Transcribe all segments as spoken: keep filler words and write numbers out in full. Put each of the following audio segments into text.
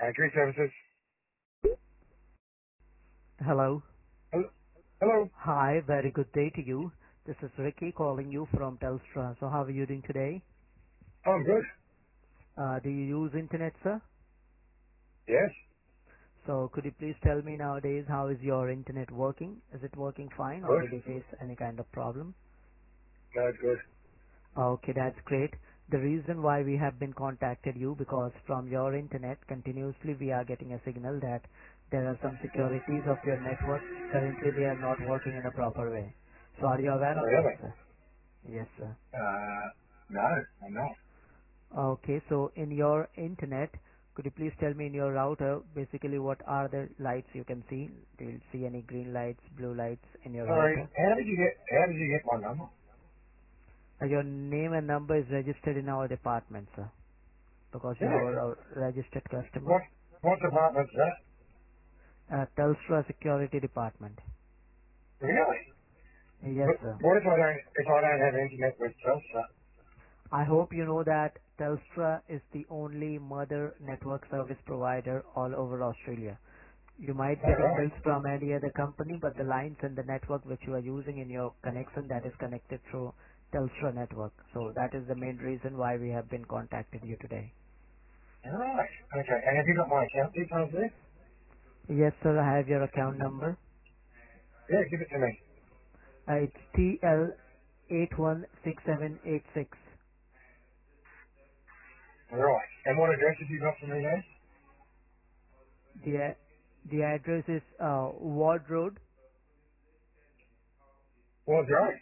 Factory services. Hello. Hello. Hello. Hi, very good day to you. This is Ricky calling you from Telstra. So how are you doing today? Oh, I'm good. Uh, do you use internet, sir? Yes. So could you please tell me nowadays how is your internet working? Is it working fine or Good. did you face any kind of problem? No, it's good. Okay, that's great. The reason why we have been contacted you because from your internet continuously we are getting a signal that there are some securities of your network. Currently they are not working in a proper way. So are you aware Oh, of that, really? sir? Yes, sir. Uh, no, I'm not. Okay, so in your internet, could you please tell me in your router, basically what are the lights you can see? Do you see any green lights, blue lights in your Sorry. router? How did you get? How did you get my number? Uh, your name and number is registered in our department, sir, because you Yeah. are a registered customer. What? What department's that? Uh, Telstra Security Department. Really? Yes, But sir. what if I don't? If I don't have internet with Telstra? I hope you know that Telstra is the only mother network service provider all over Australia. You might All getting right. bills from any other company, but the lines and the network which you are using in your connection that is connected through Telstra network. So that is the main reason why we have been contacted you today. All right. Okay. And have you got my account details there? Yes, sir. I have your account number. Yeah, give it to me. Uh, it's T L eight one six seven eight six. All right. And what address have you got for me there? The the address is uh, Ward Road. Well, right.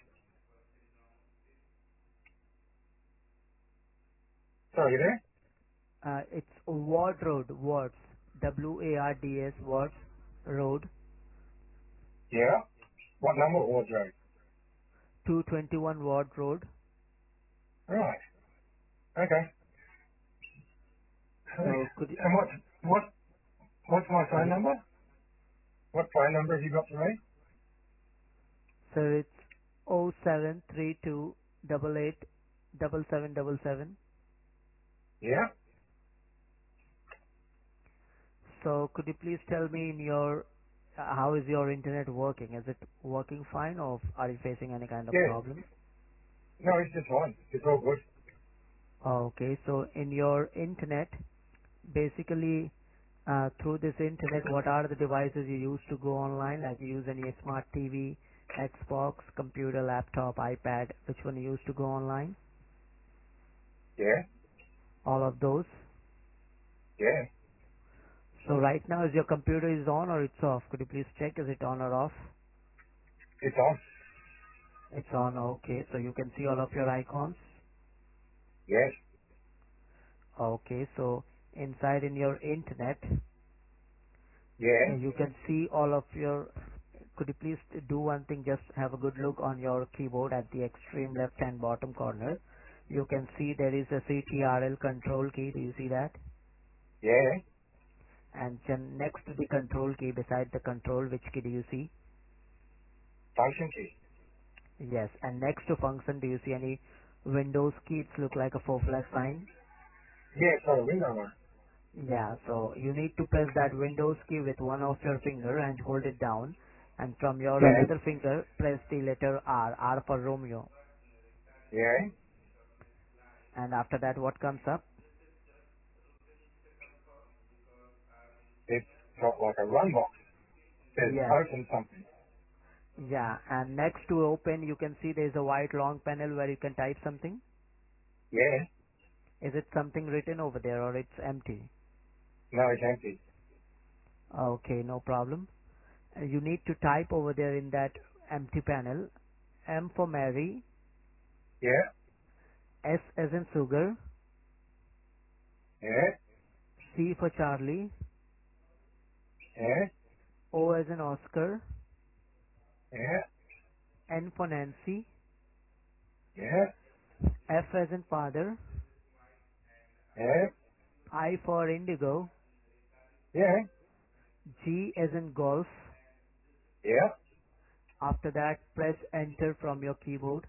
Sorry, you there? Uh, it's Ward Road, Wards, W A R D S, Wards Road, Yeah. What number was right? two twenty-one Ward Road. Right. Okay. So could you, And what? What? What's my phone sorry, number? What phone number have you got for me? sir, it's oh seven three two double eight double seven double seven. Yeah. So could you please tell me in your uh, how is your internet working? Is it working fine or are you facing any kind of Yeah. problem? No, it's just fine. It's all good. Okay, so in your internet, basically uh, through this internet, what are the devices you use to go online? Like you use any smart T V, Xbox, computer, laptop, iPad, which one you use to go online? Yeah. All of those. Yeah. So right now, is your computer is on or it's off? Could you please check, is it on or off? It's on. It's on, okay. So you can see all of your icons. Yes. Okay, so inside in your internet, uh, Yeah. you can see all of your, could you please do one thing, just have a good look on your keyboard at the extreme left hand bottom corner. You can see there is a C T R L control key, do you see that? Yeah. And then next to the control key, beside the control, which key do you see? Function key. Yes, and next to function, do you see any Windows key? It's look like a four flag sign. Yeah, it's on a window one. Yeah, so you need to press that Windows key with one of your finger and hold it down. And from your Yeah. another finger, press the letter R, R for Romeo. Yeah. And after that, what comes up? It's got like a run box. Says Yes. open something. Yeah, and next to open, you can see there's a white long panel where you can type something. Yeah. Is it something written over there or it's empty? No, it's empty. Okay, no problem. Uh, You need to type over there in that empty panel, M for Mary, Yeah. S as in sugar, Yeah. C for Charlie, Yeah. O as in Oscar, Yeah. N for Nancy, Yeah. F as in father, Yeah. I for indigo, Yeah. G as in golf. Yeah. After that, press enter from your keyboard.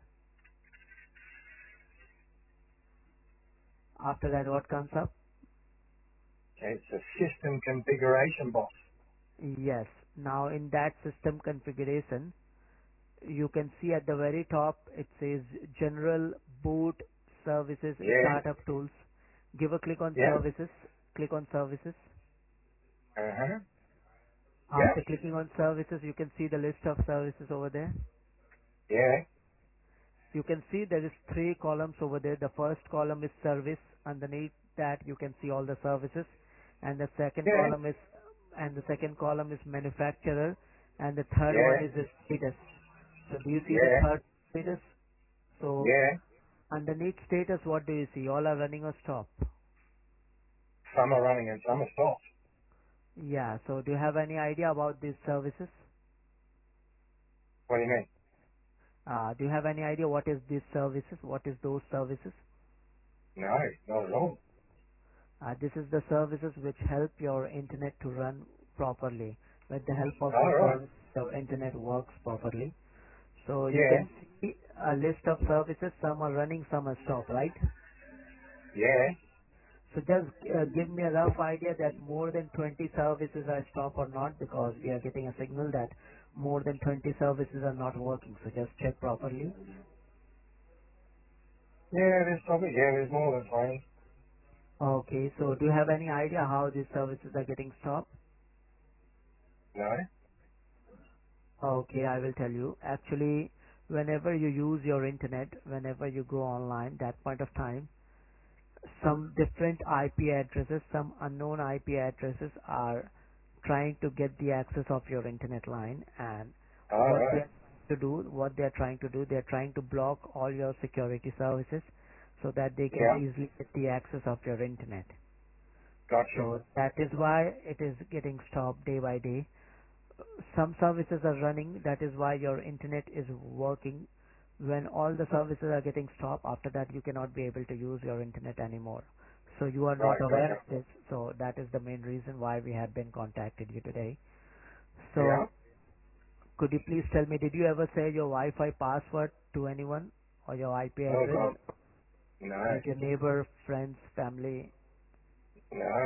After that, what comes up? It's a system configuration box. Yes. Now in that system configuration, you can see at the very top it says General Boot Services Yeah, Startup Tools. Give a click on yeah, Services. Click on Services. uh-huh, yeah, After clicking on Services, you can see the list of services over there. yeah, You can see there is three columns over there. The first column is Service. Underneath that, you can see all the services, and the second yeah, column is and the second column is Manufacturer, and the third yeah, one is the Status. So do you see the yeah, third status? So yeah. underneath status, what do you see? All are running or stop? Some are running and some are stopped. Yeah. So do you have any idea about these services? What do you mean? Uh, do you have any idea what is these services? What is those services? No, not at all. Uh, this is the services which help your internet to run properly. With the help of All the right. service, your internet works properly. So you Yeah, can see a list of services. Some are running, some are stopped, right? yeah. So just uh, give me a rough idea that more than twenty services are stopped or not, because we are getting a signal that more than twenty services are not working. So just check properly. Yeah, there's probably, yeah, there's more than twenty. Okay, so do you have any idea how these services are getting stopped? No? Okay, I will tell you. Actually, whenever you use your internet, whenever you go online, that point of time, some different I P addresses, some unknown I P addresses are trying to get the access of your internet line, and All what right. they're to do, what they're trying to do, they're trying to block all your security services so that they can Yeah, easily get the access of your internet. gotcha. So that is why it is getting stopped day by day. Some services are running, that is why your internet is working. When all the services are getting stopped, after that you cannot be able to use your internet anymore. So you are not Right, aware gotcha. of this, so that is the main reason why we have been contacted you today. Yeah. So could you please tell me, did you ever say your Wi-Fi password to anyone or your I P Oh, address, God. No, like your neighbor, friends, family? no.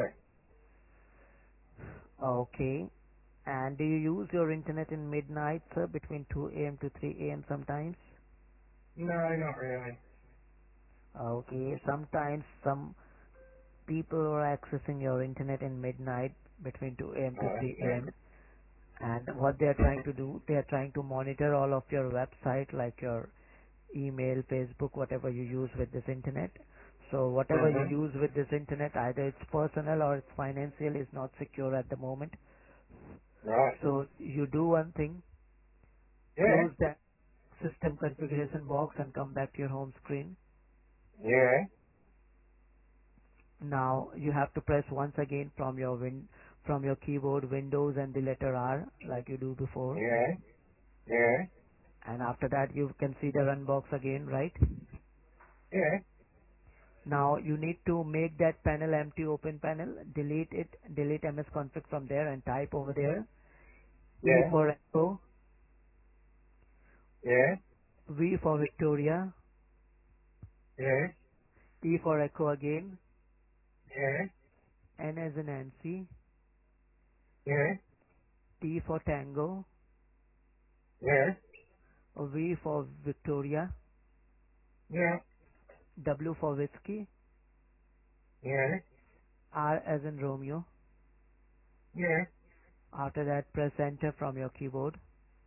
Okay. And do you use your internet in midnight, sir, between two a m to three a m sometimes? No, not really. Okay. Sometimes some people are accessing your internet in midnight between two a m to Oh, three a m. yeah. And what they are trying to do, they are trying to monitor all of your website, like your email, Facebook, whatever you use with this internet. So whatever you Mm-hmm. use with this internet, either it's personal or it's financial, is not secure at the moment. Right. So you do one thing, Yeah. close that system configuration box and come back to your home screen. Yeah. Now you have to press once again from your win from your keyboard Windows and the letter R like you do before. Yeah. Yeah. And after that you can see the run box again, right? Yeah. Now you need to make that panel empty, open panel, delete it, delete M S config from there and type over there E Yeah. for Echo, Yeah. V for Victoria, Yeah. E for Echo again, Yeah. N as in Nancy, Yeah. T for Tango, Yeah. V for Victoria, Yeah. W for Whiskey, Yeah. R as in Romeo. Yeah. After that, press enter from your keyboard.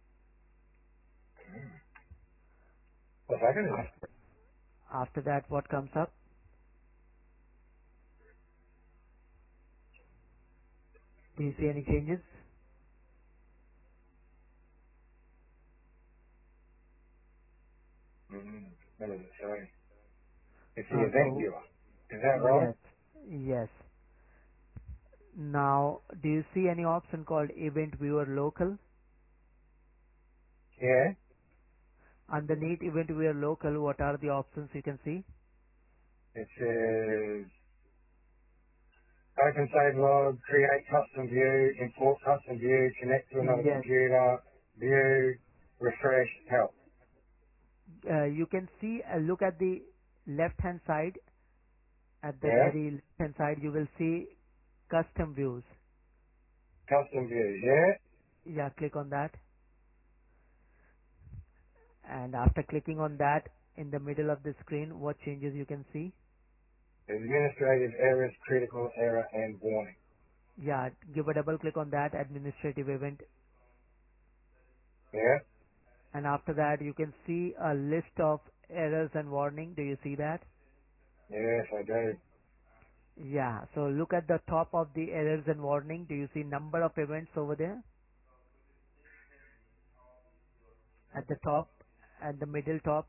What's that gonna do? After, after that, what comes up? Do you see any changes? Mm-hmm. What does it say? It's the Uh, event so, viewer. Is that right? yes, yes. Now, do you see any option called Event Viewer Local? Yeah. Underneath Event Viewer Local, what are the options you can see? It says open save log, create custom view, import custom view, connect to another Yes. computer, view, refresh, help. Uh, you can see, uh, look at the left hand side. At the Yeah? very left hand side, you will see custom views. Custom views, yeah? Yeah, click on that. And after clicking on that, in the middle of the screen, what changes you can see? Administrative errors, critical error, and warning. Yeah, give a double click on that administrative event. Yeah? And after that, you can see a list of errors and warning. Do you see that? Yes, I do. Yeah, so look at the top of the errors and warning. Do you see number of events over there? At the top, at the middle top,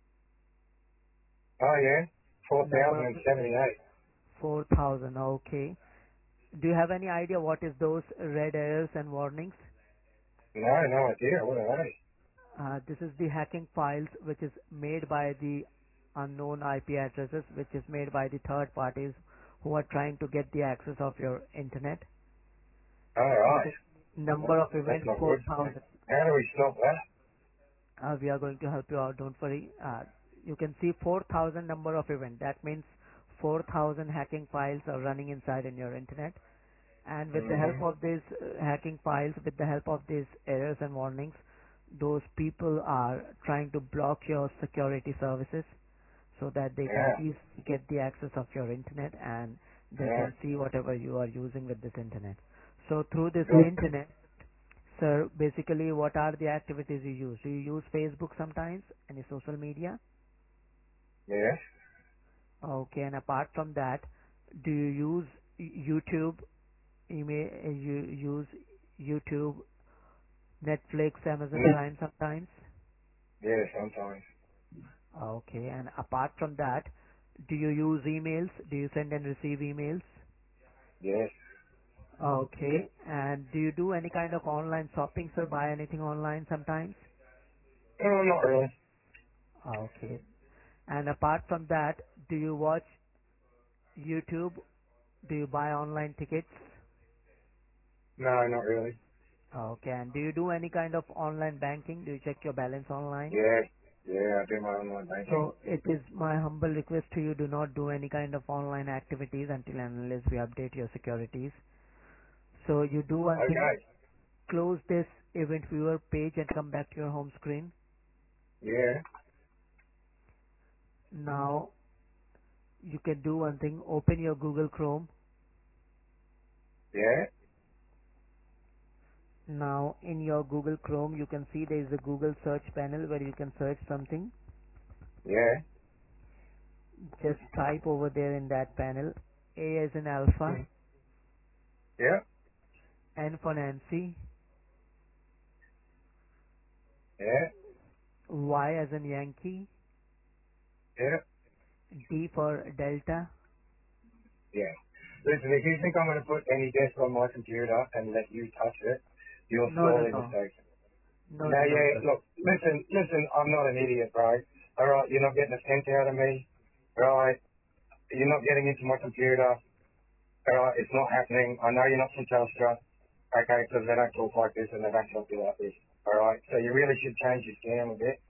Oh, yeah? number of four thousand seventy-eight. four thousand. Okay. Do you have any idea what is those red errors and warnings? No, no idea. What are they? Uh, this is the hacking files which is made by the unknown I P addresses, which is made by the third parties who are trying to get the access of your internet. All You right. can number of That's events not good. four thousand. How do we stop that? Uh, we are going to help you out. Don't worry. Uh, you can see four thousand number of event. That means four thousand hacking files are running inside in your internet. And with the help Mm-hmm. of these uh, hacking files, with the help of these errors and warnings, those people are trying to block your security services so that they can Yeah. easily get the access of your internet and they Yeah. can see whatever you are using with this internet. So through this Good. internet, sir, basically what are the activities you use? Do you use Facebook sometimes? Any social media? Yes. Okay, and apart from that, do you use YouTube, email, uh, you use YouTube, Netflix, Amazon Mm. Prime sometimes? Yeah, sometimes. Okay, and apart from that, do you use emails? Do you send and receive emails? Yes. Okay, and do you do any kind of online shopping, sir? Buy anything online sometimes? Oh, not really. Okay, and apart from that, do you watch YouTube? Do you buy online tickets? No, not really. Okay, and do you do any kind of online banking? Do you check your balance online? Yeah. Yeah, I do my online banking. So it is my humble request to you, do not do any kind of online activities until and unless we update your securities. So you do one thing, Okay. close this event viewer page and come back to your home screen. Yeah. Now you can do one thing, open your Google Chrome. Yeah. Now in your Google Chrome you can see there is a Google search panel where you can search something. Yeah. Just type over there in that panel, A as in alpha, Mm. Yeah. N for Nancy, Yeah. Y as in Yankee, Yeah. D for Delta. Yeah. Listen, if you think I'm going to put any desk on my computer and let you touch it, you're No, no, sorely no. mistaken. No, No, no, no, yeah, sir. look, listen, listen, I'm not an idiot, bro. Alright, you're not getting a cent out of me. Right? You're not getting into my computer. Alright, it's not happening. I know you're not from Telstra. Okay, because they don't talk like this and they don't talk to you like this. Alright, so you really should change your scam a bit.